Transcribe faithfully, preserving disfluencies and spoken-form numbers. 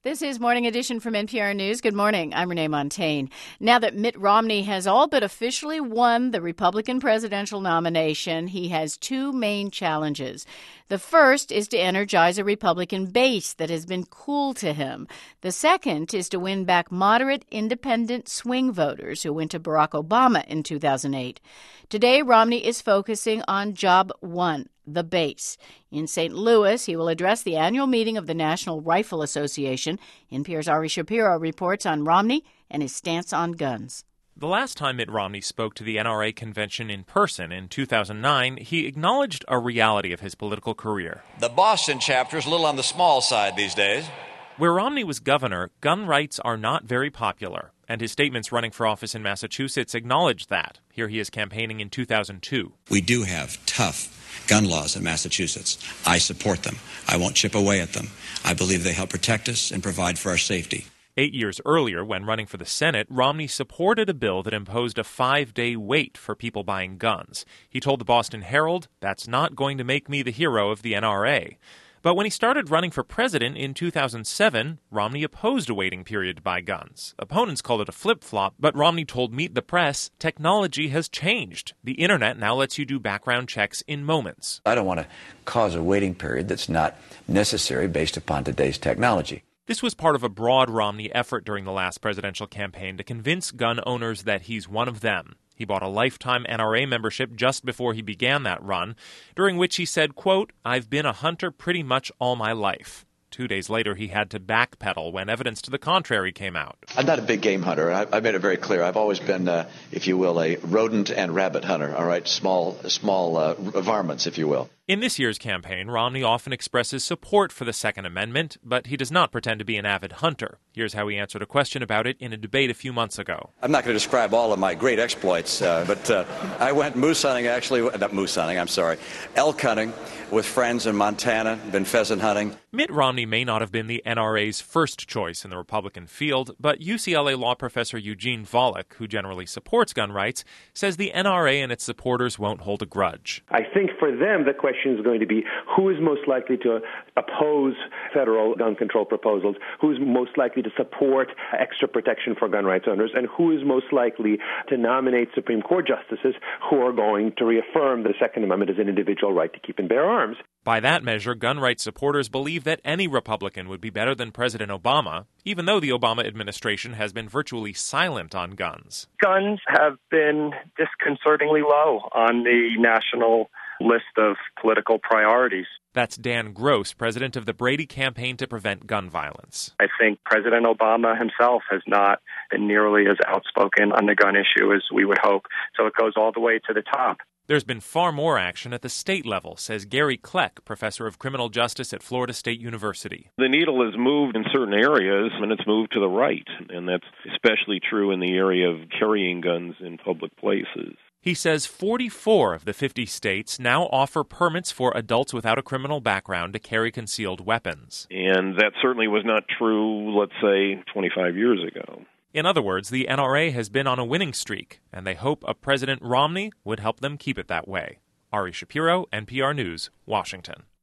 This is Morning Edition from N P R News. Good morning. I'm Renee Montaigne. Now that Mitt Romney has all but officially won the Republican presidential nomination, he has two main challenges. The first is to energize a Republican base that has been cool to him. The second is to win back moderate, independent swing voters who went to Barack Obama in two thousand eight. Today, Romney is focusing on job one, the base. In Saint Louis, he will address the annual meeting of the National Rifle Association. N P R's Ari Shapiro reports on Romney and his stance on guns. The last time Mitt Romney spoke to the N R A convention in person in two thousand nine, he acknowledged a reality of his political career. The Boston chapter is a little on the small side these days. Where Romney was governor, gun rights are not very popular, and his statements running for office in Massachusetts acknowledged that. Here he is campaigning in two thousand two. We do have tough gun laws in Massachusetts. I support them. I won't chip away at them. I believe they help protect us and provide for our safety. Eight years earlier, when running for the Senate, Romney supported a bill that imposed a five-day wait for people buying guns. He told the Boston Herald, "That's not going to make me the hero of the N R A." But when he started running for president in two thousand seven, Romney opposed a waiting period to buy guns. Opponents called it a flip-flop, but Romney told Meet the Press, technology has changed. The internet now lets you do background checks in moments. I don't want to cause a waiting period that's not necessary based upon today's technology. This was part of a broad Romney effort during the last presidential campaign to convince gun owners that he's one of them. He bought a lifetime N R A membership just before he began that run, during which he said, quote, "I've been a hunter pretty much all my life." Two days later, he had to backpedal when evidence to the contrary came out. I'm not a big game hunter. I, I made it very clear. I've always been, uh, if you will, a rodent and rabbit hunter, all right, small, small uh, varmints, if you will. In this year's campaign, Romney often expresses support for the Second Amendment, but he does not pretend to be an avid hunter. Here's how he answered a question about it in a debate a few months ago. I'm not going to describe all of my great exploits, uh, but uh, I went moose hunting, actually, not moose hunting, I'm sorry, elk hunting with friends in Montana, been pheasant hunting. Mitt Romney may not have been the N R A's first choice in the Republican field, but U C L A law professor Eugene Volokh, who generally supports gun rights, says the N R A and its supporters won't hold a grudge. I think for them the question is going to be who is most likely to oppose federal gun control proposals, who is most likely to support extra protection for gun rights owners, and who is most likely to nominate Supreme Court justices who are going to reaffirm the Second Amendment as an individual right to keep and bear arms. By that measure, gun rights supporters believe that any Republican would be better than President Obama, even though the Obama administration has been virtually silent on guns. Guns have been disconcertingly low on the national list of political priorities. That's Dan Gross, president of the Brady Campaign to Prevent Gun Violence. I think President Obama himself has not been nearly as outspoken on the gun issue as we would hope, so it goes all the way to the top. There's been far more action at the state level, says Gary Kleck, professor of criminal justice at Florida State University. The needle has moved in certain areas, and it's moved to the right, and that's especially true in the area of carrying guns in public places. He says forty-four of the fifty states now offer permits for adults without a criminal background to carry concealed weapons. And that certainly was not true, let's say, twenty-five years ago. In other words, the N R A has been on a winning streak, and they hope a President Romney would help them keep it that way. Ari Shapiro, N P R News, Washington.